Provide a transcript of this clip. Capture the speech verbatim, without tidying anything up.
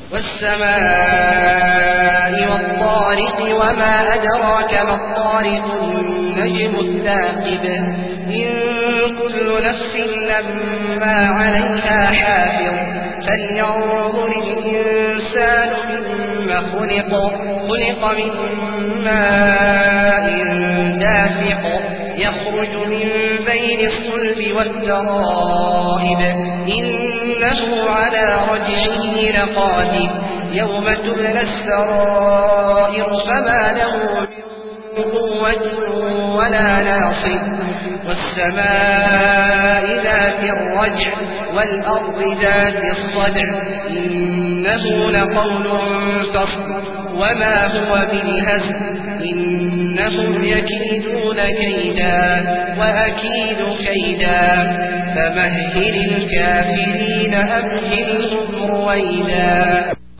والسماء والطارق وما أدراك ما الطارق النجم الثاقب إن كل نفس لما عليها حافظ فلينظر الإنسان مما خلق خلق من ماء دافق يخرج من بين الصلب والترائب إنه على رجعه لقادر يوم تبلى السرائر فما له من قوة ولا ناصر والسماء ذات الرجع والأرض ذات الصدع إنه لقول فصل وما هو بالهزل إنهم يكيدون كيدا وأكيد كيدا فمهل الكافرين أمهلهم رويدا.